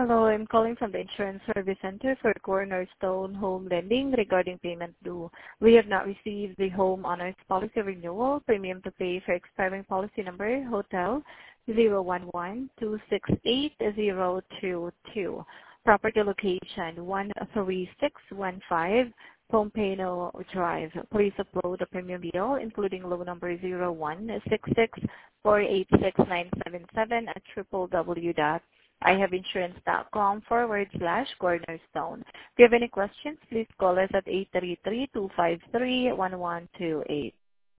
Hello, I'm calling from the Insurance Service Center for Cornerstone Home Lending regarding payment due. We have not received the homeowner's policy renewal premium to pay for expiring policy number Hotel 011268022. Property location 13615 Pompano Drive. Please upload the premium bill, including loan number 01664869977 at www.ihaveinsurance.com/cornerstone. If you have any questions, please call us at 833-253-1128.